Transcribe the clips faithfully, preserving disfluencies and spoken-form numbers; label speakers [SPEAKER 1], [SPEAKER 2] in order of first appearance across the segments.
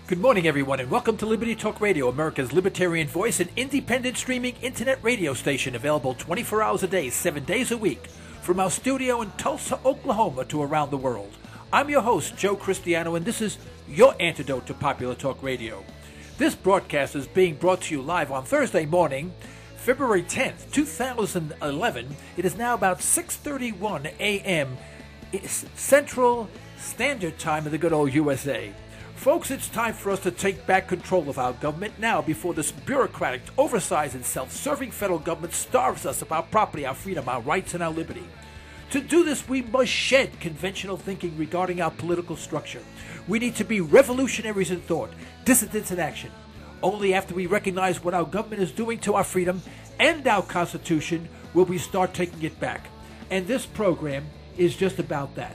[SPEAKER 1] Good morning, everyone, and welcome to Liberty Talk Radio, America's libertarian voice and independent streaming internet radio station, available twenty-four hours a day, seven days a week, from our studio in Tulsa, Oklahoma, to around the world. I'm your host, Joe Cristiano, and this is your antidote to popular talk radio. This broadcast is being brought to you live on Thursday morning, February tenth, two thousand eleven. It is now about six thirty-one a.m. Central Standard Time in the good old U S A. Folks, it's time for us to take back control of our government now before this bureaucratic, oversized, and self-serving federal government starves us of our property, our freedom, our rights, and our liberty. To do this, we must shed conventional thinking regarding our political structure. We need to be revolutionaries in thought, dissidents in action. Only after we recognize what our government is doing to our freedom and our Constitution will we start taking it back. And this program is just about that.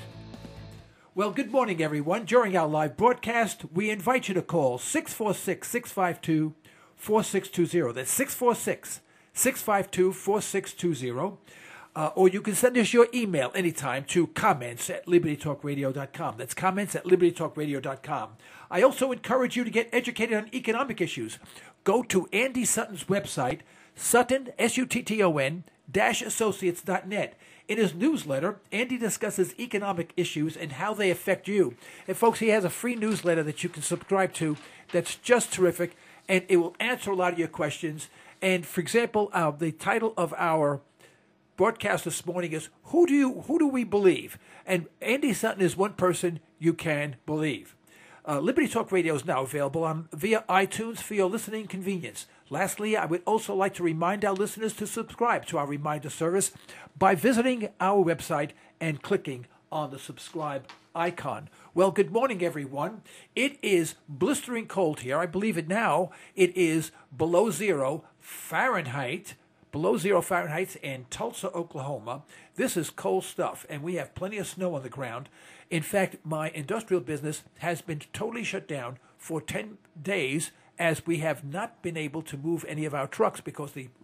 [SPEAKER 1] Well, good morning, everyone. During our live broadcast, we invite you to call six four six, six five two, four six two zero. That's six four six, six five two, four six two zero. Uh, or you can send us your email anytime to comments at liberty talk radio dot com. That's comments at liberty talk radio dot com. I also encourage you to get educated on economic issues. Go to Andy Sutton's website, Sutton, S U T T O N, dash associates dot net. In his newsletter, Andy discusses economic issues and how they affect you. And folks, he has a free newsletter that you can subscribe to that's just terrific, and it will answer a lot of your questions. And for example, uh, the title of our broadcast this morning is Who do you who do we believe? And Andy Sutton is one person you can believe. Uh, Liberty Talk Radio is now available on via iTunes for your listening convenience. Lastly, I would also like to remind our listeners to subscribe to our reminder service by visiting our website and clicking on the subscribe icon. Well, good morning, everyone. It is blistering cold here. I believe it now. It is below zero Fahrenheit, below zero Fahrenheit in Tulsa, Oklahoma. This is cold stuff, and we have plenty of snow on the ground. In fact, my industrial business has been totally shut down for ten days, as we have not been able to move any of our trucks because the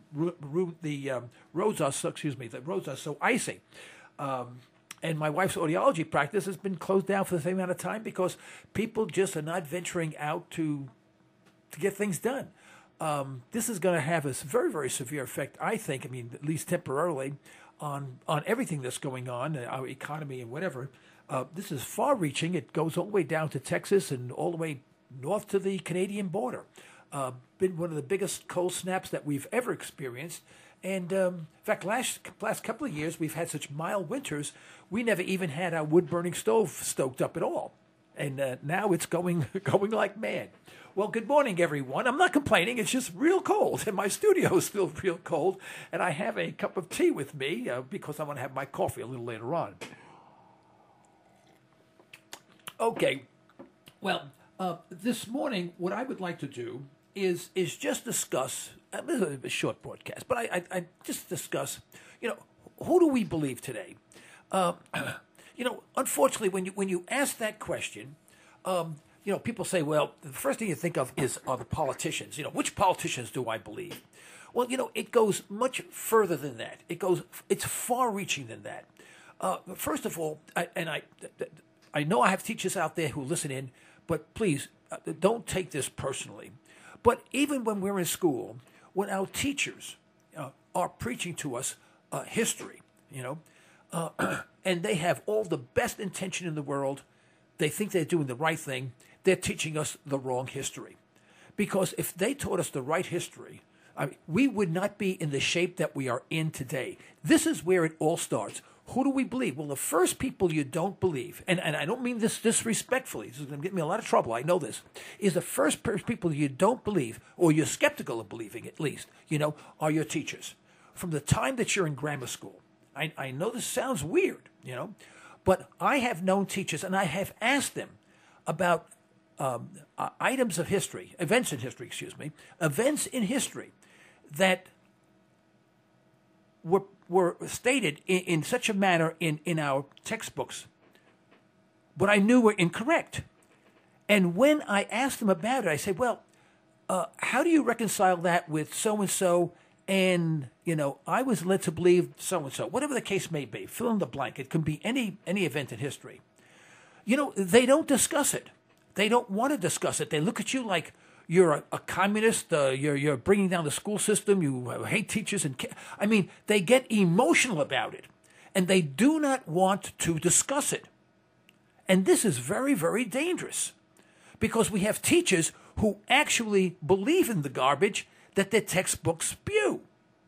[SPEAKER 1] the um, roads are so, excuse me the roads are so icy. Um, and my wife's audiology practice has been closed down for the same amount of time because people just are not venturing out to to get things done. Um, this is going to have a very, very severe effect, I think, I mean, at least temporarily, on, on everything that's going on, our economy and whatever. Uh, this is far-reaching. It goes all the way down to Texas and all the way north to the Canadian border. Uh, been one of the biggest cold snaps that we've ever experienced. And um, in fact, last last couple of years, we've had such mild winters, we never even had our wood-burning stove stoked up at all. And uh, now it's going going like mad. Well, good morning, everyone. I'm not complaining. It's just real cold, and my studio is still real cold. And I have a cup of tea with me uh, because I want to have my coffee a little later on. Okay. Well, uh, this morning, what I would like to do is is just discuss. Uh, this is a short broadcast, but I, I, I just discuss. You know, who do we believe today? Uh, you know, unfortunately, when you when you ask that question. Um, You know, people say, well, the first thing you think of is are the politicians. You know, which politicians do I believe? Well, you know, it goes much further than that. It goes, it's far-reaching than that. Uh, first of all, I, and I, I know I have teachers out there who listen in, but please uh, don't take this personally. But even when we're in school, when our teachers uh, are preaching to us uh, history, you know, uh, and they have all the best intention in the world, they think they're doing the right thing. They're teaching us the wrong history. Because if they taught us the right history, I mean, we would not be in the shape that we are in today. This is where it all starts. Who do we believe? Well, the first people you don't believe, and, and I don't mean this disrespectfully, this is going to get me in a lot of trouble, I know this, is the first people you don't believe, or you're skeptical of believing at least, you know, are your teachers. From the time that you're in grammar school. I, I know this sounds weird, you know, but I have known teachers, and I have asked them about um, uh, items of history, events in history, excuse me, events in history that were were stated in, in such a manner in, in our textbooks, but I knew were incorrect. And when I asked them about it, I said, well, uh, how do you reconcile that with so-and-so? And, you know, I was led to believe so-and-so, whatever the case may be, fill in the blank. It can be any any event in history. You know, they don't discuss it. They don't want to discuss it. They look at you like you're a, a communist. Uh, you're you're bringing down the school system. You uh, hate teachers, and ki- I mean, they get emotional about it, and they do not want to discuss it. And this is very, very dangerous, because we have teachers who actually believe in the garbage that their textbooks spew.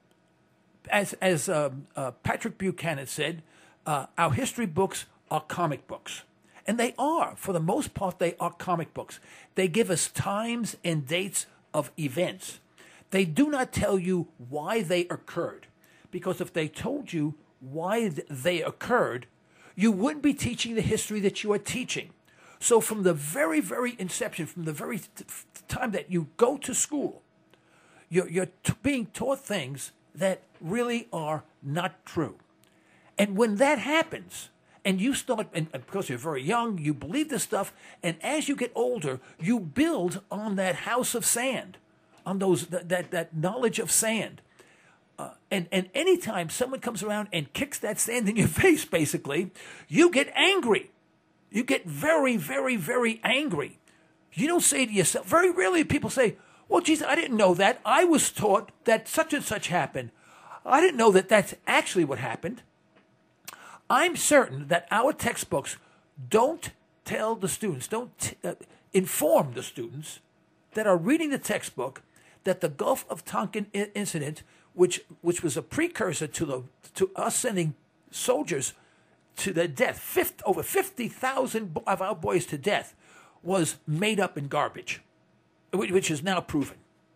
[SPEAKER 1] As as uh, uh, Patrick Buchanan said, uh, our history books are comic books. And they are. For the most part, they are comic books. They give us times and dates of events. They do not tell you why they occurred. Because if they told you why they occurred, you wouldn't be teaching the history that you are teaching. So from the very, very inception, from the very t- time that you go to school, you're, you're t- being taught things that really are not true. And when that happens, and you start, and because you're very young, you believe this stuff, and as you get older, you build on that house of sand, on those that that, that knowledge of sand. Uh, and, and anytime someone comes around and kicks that sand in your face, basically, you get angry. You get very, very, very angry. You don't say to yourself, very rarely people say, well, geez, I didn't know that. I was taught that such and such happened. I didn't know that that's actually what happened. I'm certain that our textbooks don't tell the students, don't t- uh, inform the students that are reading the textbook that the Gulf of Tonkin I- incident, which which was a precursor to the to us sending soldiers to their death, fifty, over fifty thousand of our boys to death, was made up in garbage, which is now proven.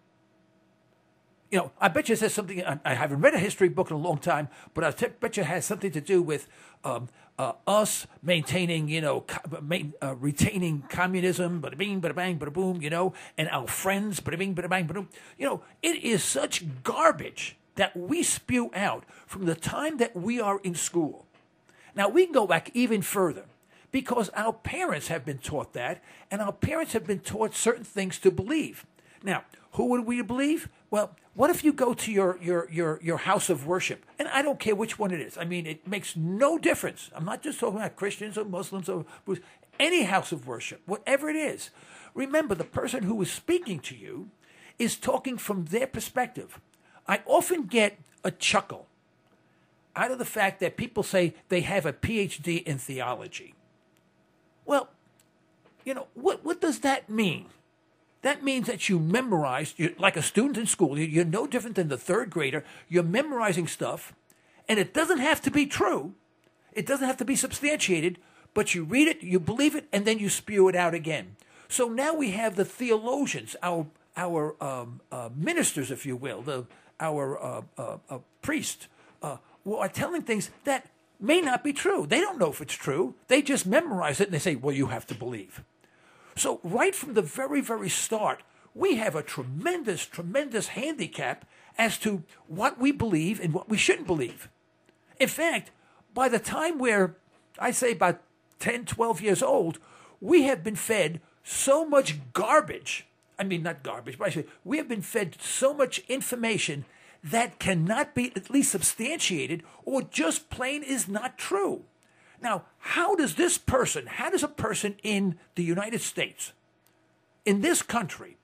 [SPEAKER 1] You know, I bet you it says something. I, I haven't read a history book in a long time, but I t- bet you it has something to do with um, uh, us maintaining, you know, co- main, uh, retaining communism, bada bing, bada bang, bada boom, you know, and our friends, bada bing, bada bang, bada boom. You know, it is such garbage that we spew out from the time that we are in school. Now, we can go back even further, because our parents have been taught that, and our parents have been taught certain things to believe. Now, who would we believe? Well, what if you go to your, your, your, your house of worship? And I don't care which one it is. I mean, it makes no difference. I'm not just talking about Christians or Muslims or any house of worship, whatever it is. Remember, the person who is speaking to you is talking from their perspective. I often get a chuckle out of the fact that people say they have a P H D in theology. Well, you know, what, what does that mean? That means that you memorized, you're like a student in school, you're no different than the third grader. You're memorizing stuff, and it doesn't have to be true. It doesn't have to be substantiated, but you read it, you believe it, and then you spew it out again. So now we have the theologians, our our um, uh, ministers, if you will, the our uh, uh, uh, priests, uh, who are telling things that may not be true. They don't know if it's true. They just memorize it, and they say, well, you have to believe. So right from the very, very start, we have a tremendous, tremendous handicap as to what we believe and what we shouldn't believe. In fact, by the time we're, I say about ten, twelve years old, we have been fed so much garbage. I mean, not garbage, but I say we have been fed so much information that cannot be at least substantiated or just plain is not true. Now, how does this person, how does a person in the United States, in this country,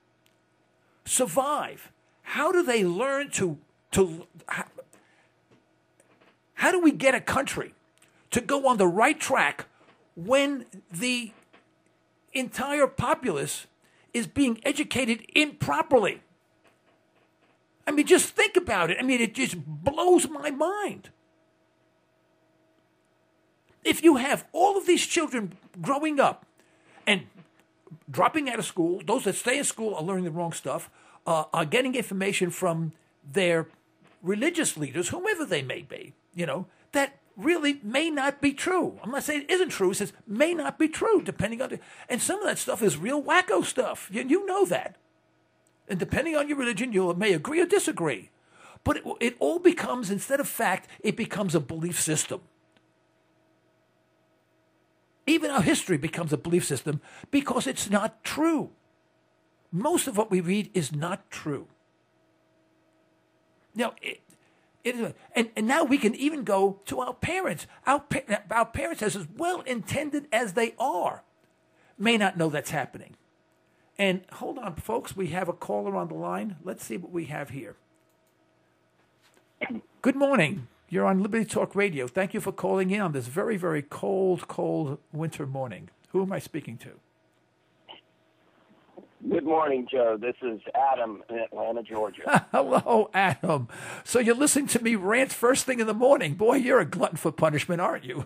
[SPEAKER 1] survive? How do they learn to, to how, how do we get a country to go on the right track when the entire populace is being educated improperly? I mean, just think about it. I mean, it just blows my mind. If you have all of these children growing up and dropping out of school, those that stay in school are learning the wrong stuff, uh, are getting information from their religious leaders, whomever they may be, you know, that really may not be true. I'm not saying it isn't true. It says may not be true, depending on the, and some of that stuff is real wacko stuff. You, you know that. And depending on your religion, you may agree or disagree. But it, it all becomes, instead of fact, it becomes a belief system. Even our history becomes a belief system because it's not true. Most of what we read is not true. Now, it, it is, and, and now we can even go to our parents. Our, our parents, as well intended as they are, may not know that's happening. And hold on, folks, we have a caller on the line. Let's see what we have here. Good morning. You're on Liberty Talk Radio. Thank you for calling in on this very, very cold, cold winter morning. Who am I speaking to?
[SPEAKER 2] Good morning, Joe. This is Adam in Atlanta, Georgia.
[SPEAKER 1] Hello, Adam. So you're listening to me rant first thing in the morning. Boy, you're a glutton for punishment, aren't you?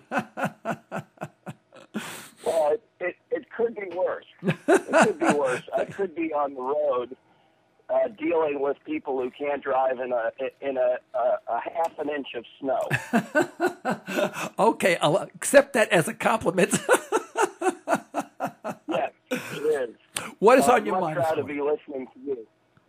[SPEAKER 2] Well, it, it, it could be worse. It could be worse. I could be on the road uh, dealing with people who can't drive in a in a, a, a half an inch of snow.
[SPEAKER 1] Okay, I'll accept that as a compliment.
[SPEAKER 2] Yes, it is.
[SPEAKER 1] What is
[SPEAKER 2] uh,
[SPEAKER 1] on your mind?
[SPEAKER 2] I'm proud to be listening to you.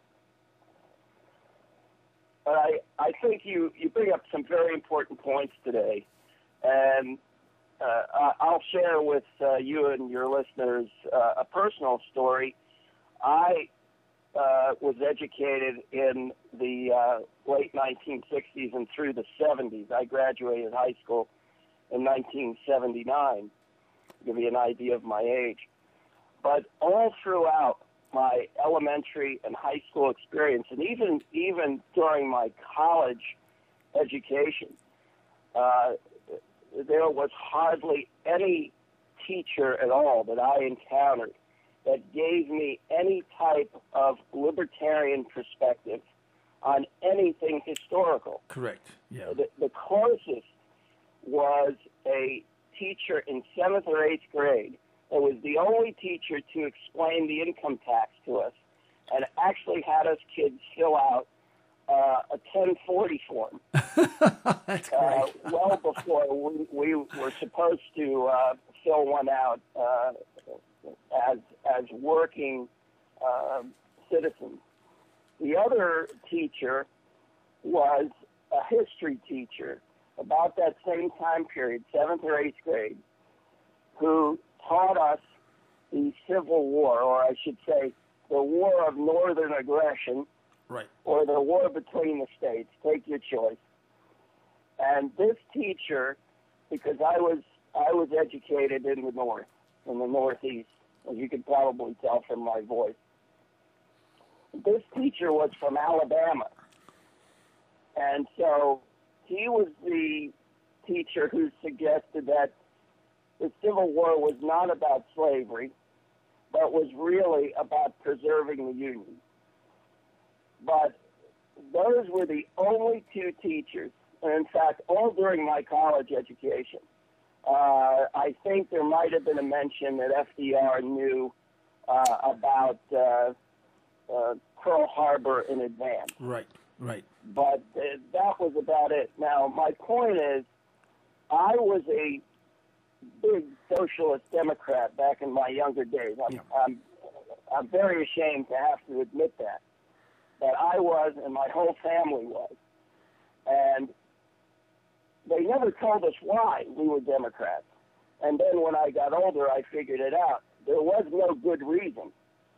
[SPEAKER 2] But I, I think you, you bring up some very important points today, and uh, I'll share with uh, you and your listeners uh, a personal story. I uh, was educated in the uh, late nineteen sixties and through the seventies. I graduated high school in nineteen seventy-nine, to give you an idea of my age. But all throughout my elementary and high school experience, and even even during my college education, uh, there was hardly any teacher at all that I encountered that gave me any type of libertarian perspective on anything historical.
[SPEAKER 1] Correct. Yeah.
[SPEAKER 2] The, the closest was a teacher in seventh or eighth grade. It was the only teacher to explain the income tax to us and actually had us kids fill out uh, a ten forty form.
[SPEAKER 1] That's great.
[SPEAKER 2] Uh, well before we, we were supposed to uh, fill one out uh, as as working uh, citizens. The other teacher was a history teacher about that same time period, seventh or eighth grade, who taught us the Civil War, or I should say the War of Northern Aggression,
[SPEAKER 1] right,
[SPEAKER 2] or the war between the states. Take your choice. And this teacher, because I was I was educated in the North, in the Northeast, as you could probably tell from my voice. This teacher was from Alabama. And so he was the teacher who suggested that the Civil War was not about slavery, but was really about preserving the Union. But those were the only two teachers, and in fact, all during my college education. Uh, I think there might have been a mention that F D R knew uh, about uh, uh, Pearl Harbor in advance.
[SPEAKER 1] Right, right.
[SPEAKER 2] But uh, that was about it. Now, my point is, I was a big socialist Democrat back in my younger days. I'm,
[SPEAKER 1] Yeah.
[SPEAKER 2] I'm, I'm very ashamed to have to admit that. That I was, and my whole family was. And they never told us why we were Democrats. And then when I got older, I figured it out. There was no good reason.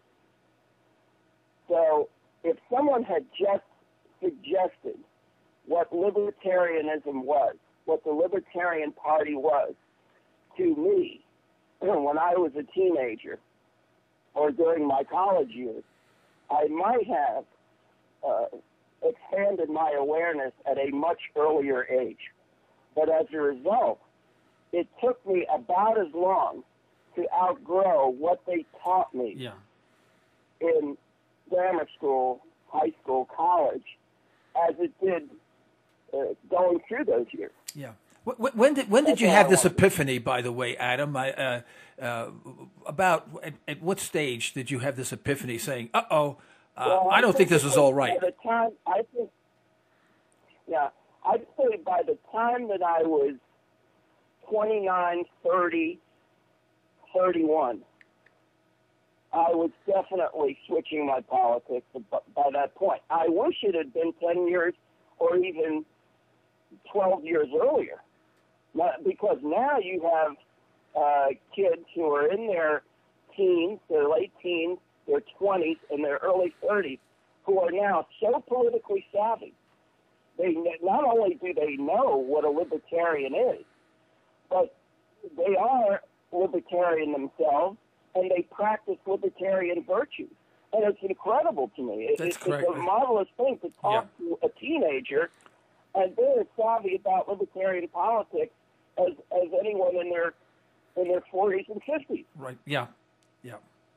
[SPEAKER 2] So if someone had just suggested what libertarianism was, what the Libertarian Party was, to me when I was a teenager or during my college years, I might have uh, expanded my awareness at a much earlier age. But as a result, it took me about as long to outgrow what they taught me
[SPEAKER 1] Yeah.
[SPEAKER 2] in grammar school, high school, college, as it did uh, going through those years.
[SPEAKER 1] Yeah. Wh- When did when did
[SPEAKER 2] That's
[SPEAKER 1] you
[SPEAKER 2] all
[SPEAKER 1] have
[SPEAKER 2] I
[SPEAKER 1] this
[SPEAKER 2] wanted.
[SPEAKER 1] epiphany, by the way, Adam? I, uh, uh, about at, at what stage did you have this epiphany, saying, "Uh oh, uh,
[SPEAKER 2] Well,
[SPEAKER 1] I don't think this
[SPEAKER 2] it
[SPEAKER 1] is
[SPEAKER 2] was
[SPEAKER 1] all right"?
[SPEAKER 2] By the time I think, yeah, I'd say by the time that I was twenty-nine, thirty, thirty-one, I was definitely switching my politics by that point. I wish it had been ten years or even twelve years earlier, because now you have uh, kids who are in their teens, their late teens, their twenties, and their early thirties, who are now so politically savvy. They not only do they know what a libertarian is, but they are libertarian themselves, and they practice libertarian virtues. And it's incredible to me. It,
[SPEAKER 1] That's
[SPEAKER 2] it's,
[SPEAKER 1] correct.
[SPEAKER 2] it's a marvelous thing to talk yeah. to a teenager, and they're as savvy about libertarian politics as, as anyone in their in their forties and fifties.
[SPEAKER 1] Right. Yeah. Yeah.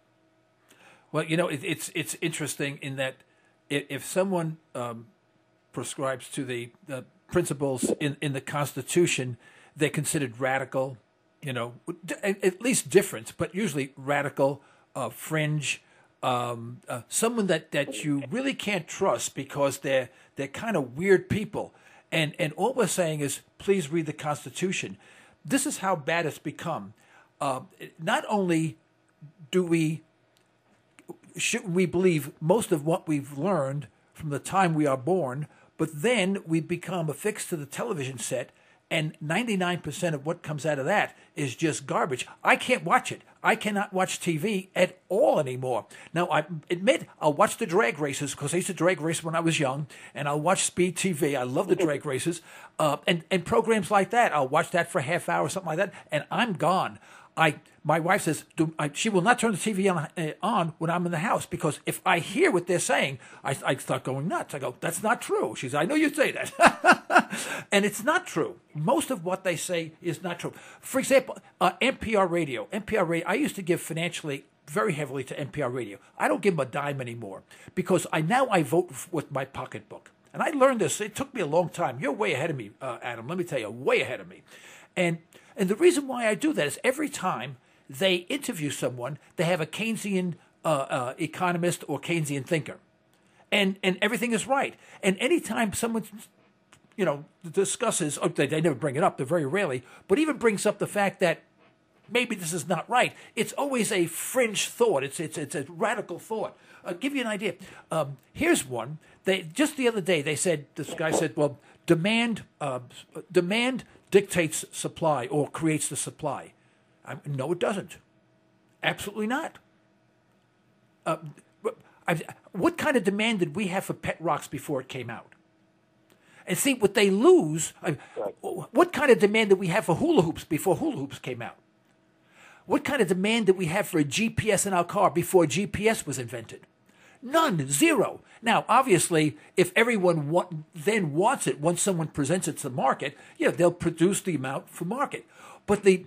[SPEAKER 1] Well, you know, it, it's it's interesting in that if, if someone um, prescribes to the, the principles in, in the Constitution, they're considered radical, you know, at least different, but usually radical, uh, fringe, um, uh, someone that, that you really can't trust because they're they're kind of weird people. And and all we're saying is, please read the Constitution. This is how bad it's become. Uh, not only do we should we believe most of what we've learned from the time we are born, but then we become affixed to the television set, and ninety-nine percent of what comes out of that is just garbage. I can't watch it. I cannot watch T V at all anymore. Now, I admit I'll watch the drag races because I used to drag race when I was young, and I'll watch Speed T V. I love the drag races. Uh, and, and programs like that, I'll watch that for a half hour or something like that, and I'm gone. I My wife says do, I, she will not turn the T V on, uh, on when I'm in the house, because if I hear what they're saying, I, I start going nuts. I go, that's not true. She says, I know you say that. And it's not true. Most of what they say is not true. For example, uh, N P R radio. N P R radio, I used to give financially very heavily to N P R radio. I don't give them a dime anymore because I now I vote with my pocketbook. And I learned this. It took me a long time. You're way ahead of me, uh, Adam. Let me tell you, way ahead of me. And And the reason why I do that is every time they interview someone, they have a Keynesian uh, uh, economist or Keynesian thinker. And and everything is right. And anytime someone, you know, discusses, oh, they, they never bring it up, they're very rarely, but even brings up the fact that maybe this is not right, it's always a fringe thought. It's it's it's a radical thought. I'll give you an idea. Um, here's one. They just the other day, they said, this guy said, well, demand uh, demand dictates supply or creates the supply. I, no, it doesn't. Absolutely not. Uh, I, what kind of demand did we have for pet rocks before it came out? And see, what they lose, I, what kind of demand did we have for hula hoops before hula hoops came out? What kind of demand did we have for a G P S in our car before G P S was invented? None, zero. Now, obviously, if everyone wa- then wants it, once someone presents it to the market, yeah, they'll produce the amount for market. But the,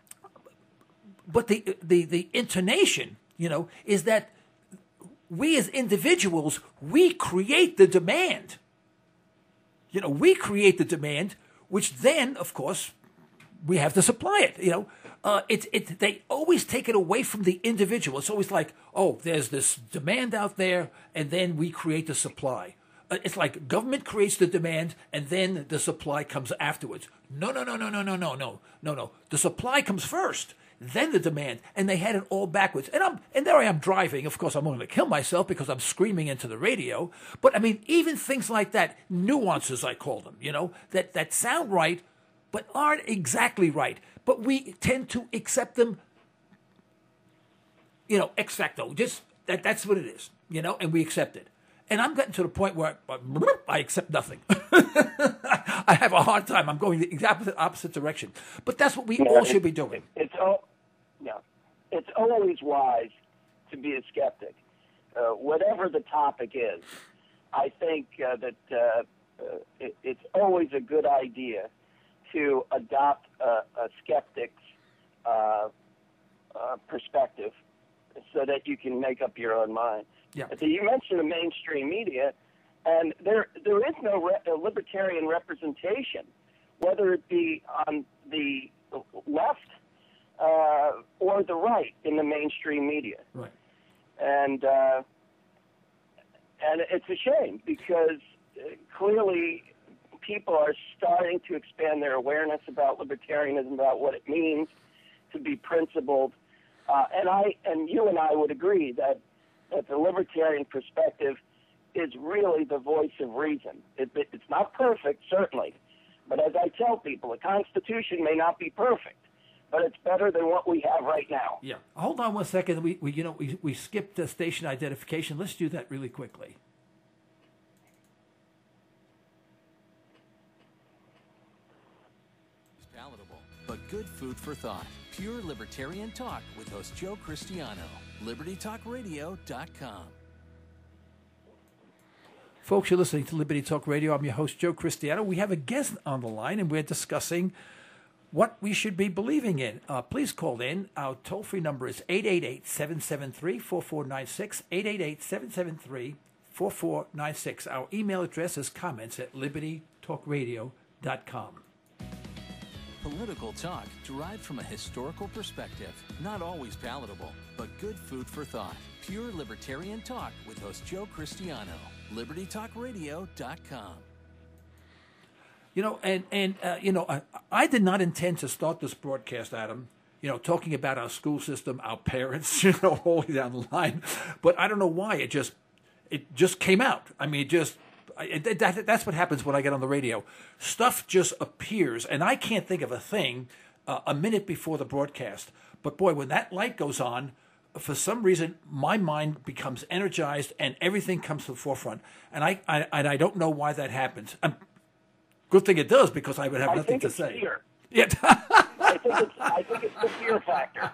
[SPEAKER 1] but the the the intonation, you know, is that we as individuals, we create the demand. You know, we create the demand, which then, of course, we have to supply it. You know, uh, it's it. They always take it away from the individual. It's always like, oh, there's this demand out there, and then we create the supply. Uh, it's like government creates the demand, and then the supply comes afterwards. No, no, no, no, no, no, no, no, no, no. The supply comes first, then the demand, and they had it all backwards. And I'm and there I am driving. Of course, I'm going to kill myself because I'm screaming into the radio. But I mean, even things like that, nuances I call them. You know, that that sound right, but aren't exactly right. But we tend to accept them, you know, ex facto. Just that that's what it is, you know, and we accept it. And I'm getting to the point where I, I accept nothing. I have a hard time. I'm going the opposite, opposite direction. But that's what we yeah, all should be doing.
[SPEAKER 2] It's all, yeah, it's always wise to be a skeptic, uh, whatever the topic is. I think uh, that uh, uh, it, it's always a good idea to adopt a, a skeptic's uh, uh, perspective so that you can make up your own mind.
[SPEAKER 1] Yeah.
[SPEAKER 2] So you mentioned the mainstream media, and there there is no re- libertarian representation, whether it be on the left uh, or the right in the mainstream media.
[SPEAKER 1] Right.
[SPEAKER 2] And uh, and it's a shame because uh, clearly people are starting to expand their awareness about libertarianism, about what it means to be principled. Uh, and I and you and I would agree that, that the libertarian perspective is really the voice of reason. It, it, it's not perfect, certainly, but as I tell people, the Constitution may not be perfect, but it's better than what we have right now.
[SPEAKER 1] Yeah. Hold on one second. We, we you know we we skipped the station identification. Let's do that really quickly.
[SPEAKER 3] Palatable, but good food for thought. Pure libertarian talk with host Joe Cristiano. Liberty Talk Radio dot com.
[SPEAKER 1] Folks, you're listening to Liberty Talk Radio. I'm your host, Joe Cristiano. We have a guest on the line, and we're discussing what we should be believing in. Uh, please call in. Our toll-free number is eight eight eight, seven seven three, four four nine six, eight eight eight, seven seven three, four four nine six. Our email address is comments at Liberty Talk Radio dot com.
[SPEAKER 3] Political talk derived from a historical perspective. Not always palatable, but good food for thought. Pure libertarian talk with host Joe Cristiano. Liberty Talk Radio dot com.
[SPEAKER 1] You know, and, and uh, you know, I, I did not intend to start this broadcast, Adam, you know, talking about our school system, our parents, you know, all the way down the line. But I don't know why. It just, it just came out. I mean, it just, it, that, that's what happens when I get on the radio. Stuff just appears, and I can't think of a thing uh, a minute before the broadcast. But boy, when that light goes on, for some reason, my mind becomes energized and everything comes to the forefront. And I, I, and I don't know why that happens. Um, good thing it does, because I would have
[SPEAKER 2] I
[SPEAKER 1] nothing
[SPEAKER 2] think
[SPEAKER 1] to
[SPEAKER 2] it's
[SPEAKER 1] say.
[SPEAKER 2] Fear.
[SPEAKER 1] Yeah.
[SPEAKER 2] I think it's I think it's the fear factor.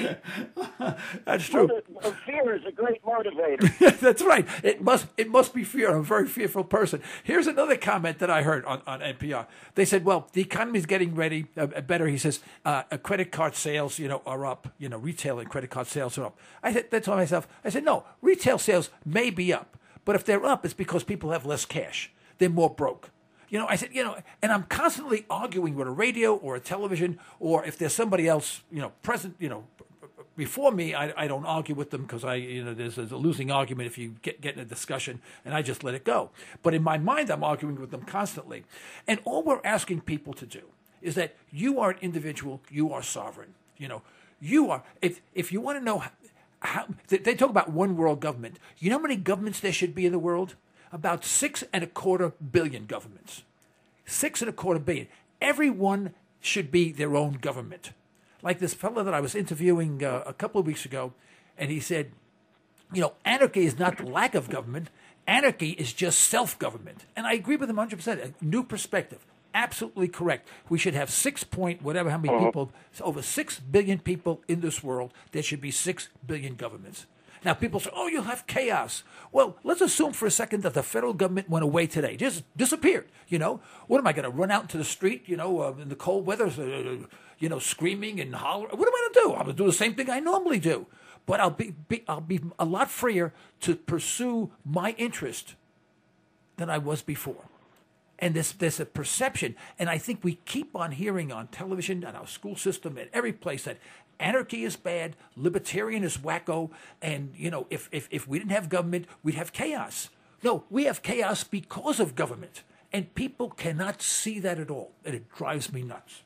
[SPEAKER 1] That's true.
[SPEAKER 2] Well, the, the fear is a great motivator.
[SPEAKER 1] That's right. It must it must be fear. I'm a very fearful person. Here's another comment that I heard on, on N P R. They said, well, the economy is getting ready, uh, better. He says, uh, credit card sales, you know, are up. You know, retail and credit card sales are up. I said, that's to myself. I said, no, retail sales may be up. But if they're up, it's because people have less cash. They're more broke. You know, I said, you know, and I'm constantly arguing with a radio or a television, or if there's somebody else, you know, present, you know, before me, I, I don't argue with them, because I, you know, there's, there's a losing argument if you get, get in a discussion, and I just let it go. But in my mind, I'm arguing with them constantly. And all we're asking people to do is that you are an individual, you are sovereign. You know, you are, if, if you want to know how, how they, they talk about one world government. You know how many governments there should be in the world? About six and a quarter billion governments. Six and a quarter billion. Everyone should be their own government. Like this fellow that I was interviewing uh, a couple of weeks ago, and he said, you know, anarchy is not the lack of government. Anarchy is just self-government. And I agree with him one hundred percent. A new perspective. Absolutely correct. We should have six point whatever, how many people, over six billion people in this world. There should be six billion governments. Now, people say, oh, you'll have chaos. Well, let's assume for a second that the federal government went away today, just disappeared, you know. What am I going to run out into the street, you know, uh, in the cold weather, uh, you know, screaming and hollering? What am I going to do? I'm going to do the same thing I normally do. But I'll be, be I'll be a lot freer to pursue my interest than I was before. And there's, there's a perception, and I think we keep on hearing on television and our school system and every place that anarchy is bad, libertarian is wacko, and, you know, if, if, if we didn't have government, we'd have chaos. No, we have chaos because of government, and people cannot see that at all, and it drives me nuts.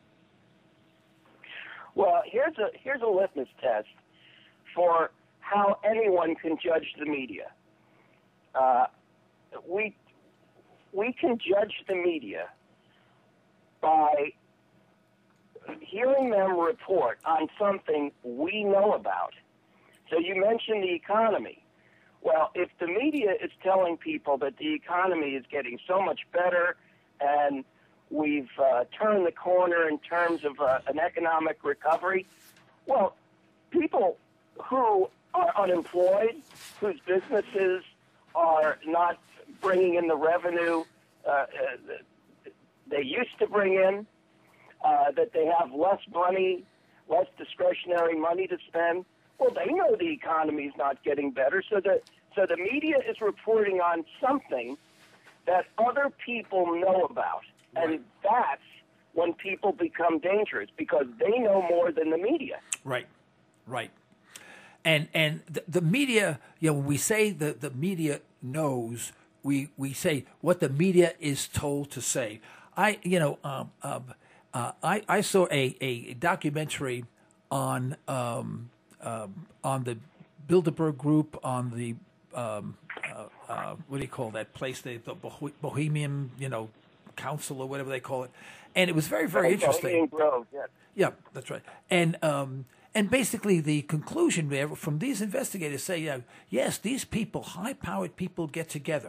[SPEAKER 2] Well, here's a here's a litmus test for how anyone can judge the media. Uh, we we can judge the media by hearing them report on something we know about. So you mentioned the economy. Well, if the media is telling people that the economy is getting so much better and we've uh, turned the corner in terms of uh, an economic recovery, well, people who are unemployed, whose businesses are not bringing in the revenue uh, uh, they used to bring in, Uh, that they have less money, less discretionary money to spend. Well, they know the economy is not getting better, so the so the media is reporting on something that other people know about, and
[SPEAKER 1] Right.
[SPEAKER 2] that's when people become dangerous, because they know more than the media.
[SPEAKER 1] Right, right. And and the, the media, you know, when we say the, the media knows, we, we say what the media is told to say. I, you know, um, um, Uh, I, I saw a, a documentary on um, um, on the Bilderberg Group, on the um, uh, uh, what do you call that place, the, the Bohemian, you know, Council or whatever they call it, and it was very very
[SPEAKER 2] Oh,
[SPEAKER 1] interesting.
[SPEAKER 2] Bohemian Grove, yeah.
[SPEAKER 1] Yeah, that's right. And um, and basically the conclusion there from these investigators say, uh, yes, these people, high-powered people, get together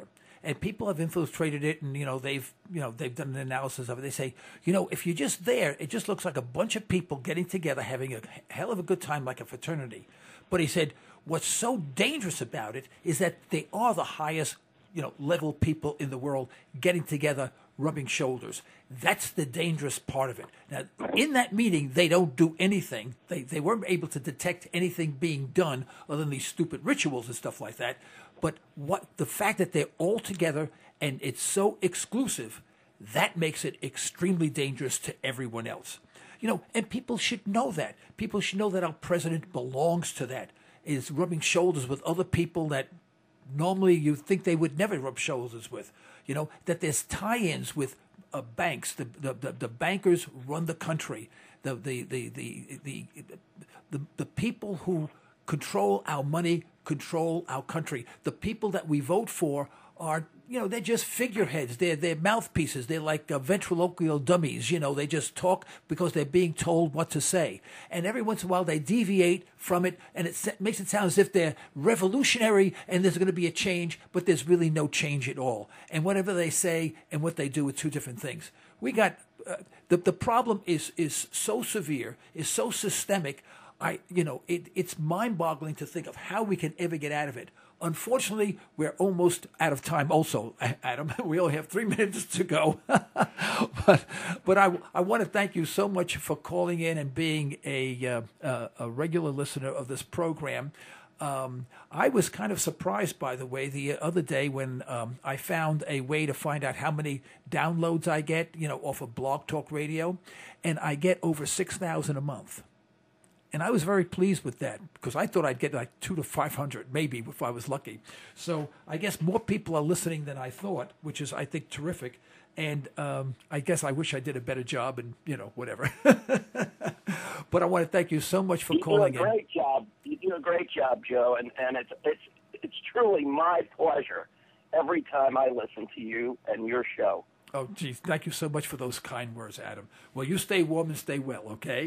[SPEAKER 1] and people have infiltrated it, and you know they've you know they've done an analysis of it. They say, you know, if you're just there, it just looks like a bunch of people getting together, having a hell of a good time, like a fraternity. But he said, what's so dangerous about it is that they are the highest, you know, level people in the world getting together, rubbing shoulders. That's the dangerous part of it. Now, in that meeting, they don't do anything. They they weren't able to detect anything being done other than these stupid rituals and stuff like that. But what the fact that they're all together and it's so exclusive, that makes it extremely dangerous to everyone else. You know, and people should know that. People should know that our president belongs to that, is rubbing shoulders with other people that normally you think they would never rub shoulders with. You know, that there's tie-ins with uh, banks. The, the the the bankers run the country. The the the the the the, the people who control our money control our country. The people that we vote for are, you know, they're just figureheads. They're they're mouthpieces. They're like uh, ventriloquial dummies. You know, they just talk because they're being told what to say. And every once in a while they deviate from it, and it makes it sound as if they're revolutionary and there's going to be a change, but there's really no change at all. And whatever they say and what they do are two different things. We got uh, the the problem is is so severe, is so systemic. I, you know, it, it's mind-boggling to think of how we can ever get out of it. Unfortunately, we're almost out of time also, Adam. We only have three minutes to go. but but I, I want to thank you so much for calling in and being a, uh, uh, a regular listener of this program. Um, I was kind of surprised, by the way, the other day when um, I found a way to find out how many downloads I get, you know, off of Blog Talk Radio, and I get over six thousand a month. And I was very pleased with that because I thought I'd get like two to five hundred, maybe, if I was lucky. So I guess more people are listening than I thought, which is, I think, terrific. And um, I guess I wish I did a better job, and you know, whatever. But I want to thank you so much for
[SPEAKER 2] you
[SPEAKER 1] calling in.
[SPEAKER 2] You do a great in. job. You do a great job, Joe, and and it's it's it's truly my pleasure every time I listen to you and your show.
[SPEAKER 1] Oh, geez, thank you so much for those kind words, Adam. Well, you stay warm and stay well, okay?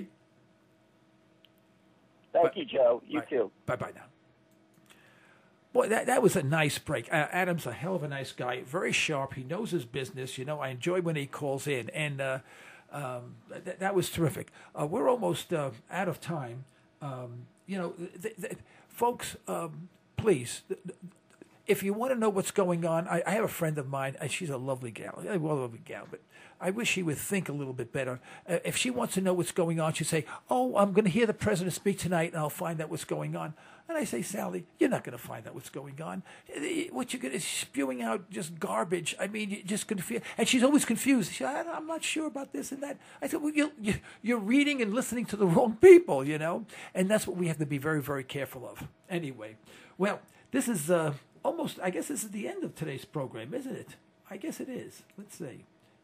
[SPEAKER 2] Thank you, Joe. You
[SPEAKER 1] right.
[SPEAKER 2] too.
[SPEAKER 1] Bye-bye now. Boy, that, that was a nice break. Uh, Adam's a hell of a nice guy, very sharp. He knows his business. You know, I enjoy when he calls in, and uh, um, th- that was terrific. Uh, we're almost uh, out of time. Um, you know, th- th- folks, um, please, th- th- if you want to know what's going on, I, I have a friend of mine, and she's a lovely gal, a lovely gal, but I wish she would think a little bit better. Uh, if she wants to know what's going on, she'd say, oh, I'm going to hear the president speak tonight, and I'll find out what's going on. And I say, Sally, you're not going to find out what's going on. What you're going to spewing out just garbage. I mean, you're just confused. And she's always confused. She said, I'm not sure about this and that. I said, well, you're, you're reading and listening to the wrong people, you know. And that's what we have to be very, very careful of. Anyway, well, this is uh, almost, I guess this is the end of today's program, isn't it? I guess it is. Let's see.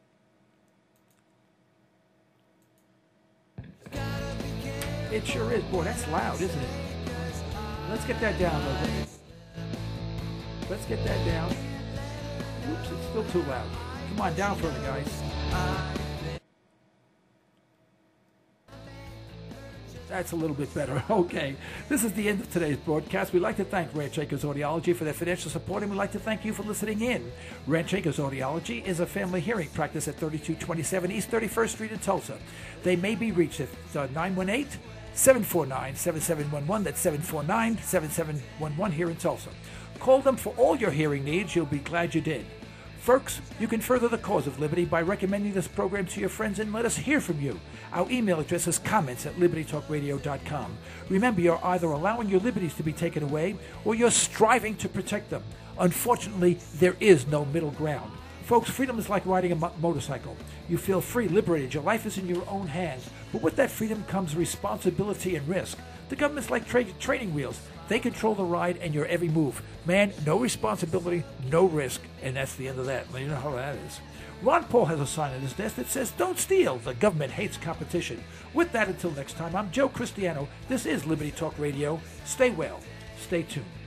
[SPEAKER 1] It sure is. Boy, that's loud, isn't it? Let's get that down a little bit. Let's get that down. Oops, it's still too loud. Come on, down further, guys. That's a little bit better. Okay. This is the end of today's broadcast. We'd like to thank Ranch Acres Audiology for their financial support, and we'd like to thank you for listening in. Ranch Acres Audiology is a family hearing practice at thirty-two twenty-seven East thirty-first Street in Tulsa. They may be reached at uh, nine one eight, seven four nine, seven seven one one. That's seven four nine, seven seven one one here in Tulsa. Call them for all your hearing needs. You'll be glad you did. Folks, you can further the cause of liberty by recommending this program to your friends and let us hear from you. Our email address is comments at liberty talk radio dot com. Remember, you're either allowing your liberties to be taken away or you're striving to protect them. Unfortunately, there is no middle ground. Folks, freedom is like riding a mo- motorcycle. You feel free, liberated. Your life is in your own hands. But with that freedom comes responsibility and risk. The government's like tra- training wheels. They control the ride and your every move. Man, no responsibility, no risk. And that's the end of that. You know how that is. Ron Paul has a sign on his desk that says, don't steal. The government hates competition. With that, until next time, I'm Joe Cristiano. This is Liberty Talk Radio. Stay well. Stay tuned.